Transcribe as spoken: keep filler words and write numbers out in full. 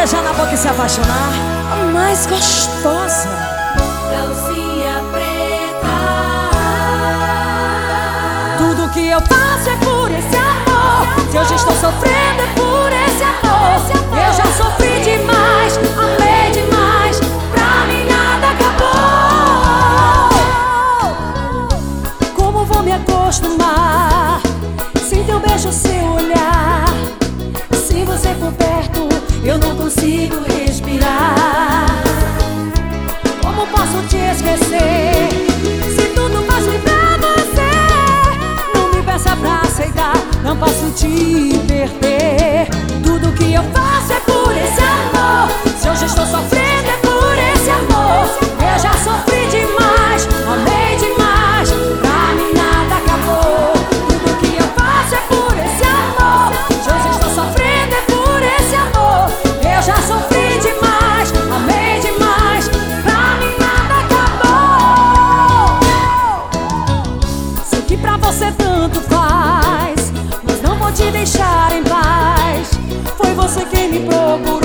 beijar na boca e se apaixonar. A mais gostosa. Calcinha preta. Tudo que eu faço é por esse amor. Se hoje estou sofrendo é por esse amor. Eu já sofri demais, amei demais, pra mim nada acabou. Como vou me acostumar sem teu beijo, seu olhar? Se você for perto, eu não consigo respirar. Como posso te esquecer se tudo faz bem pra você? Não me peça pra aceitar, não posso te perder. Tudo que eu faço é por esse amor. Se hoje estou sofrendo é por esse amor. Eu já sofri demais, amei demais, pra mim nada acabou. Tudo que eu faço é por esse amor. Se hoje estou sofrendo é por esse amor. Eu já sofri demais, amei demais, pra mim nada acabou. Sei que pra você tanto faz, mas não vou te deixar em paz. Foi você quem me procurou.